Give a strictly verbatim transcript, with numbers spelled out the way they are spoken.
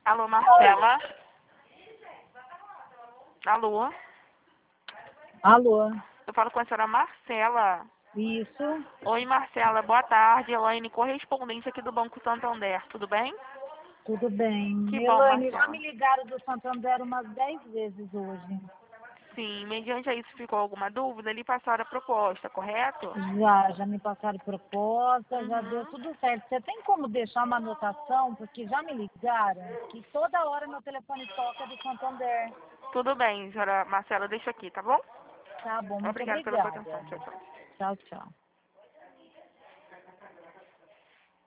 Alô, Marcela? Alô? Alô, Eu falo com a senhora Marcela. isso, Oi, Marcela. Boa tarde. Elaine, correspondente aqui do Banco Santander. Tudo bem? tudo bem. Que bom, Elaine, já Marcela. me ligaram do Santander umas dez vezes hoje. Sim, mediante a isso ficou alguma dúvida, ele passaram a proposta, correto? Já, já me passaram proposta, já deu Uhum. tudo certo. Você tem como deixar uma anotação, porque já me ligaram, que toda hora meu telefone toca do Santander. Tudo bem, senhora Marcela, deixa aqui, tá bom? Tá bom, muito Obrigada pela sua obrigada. atenção. Tchau, tchau. Tchau, tchau.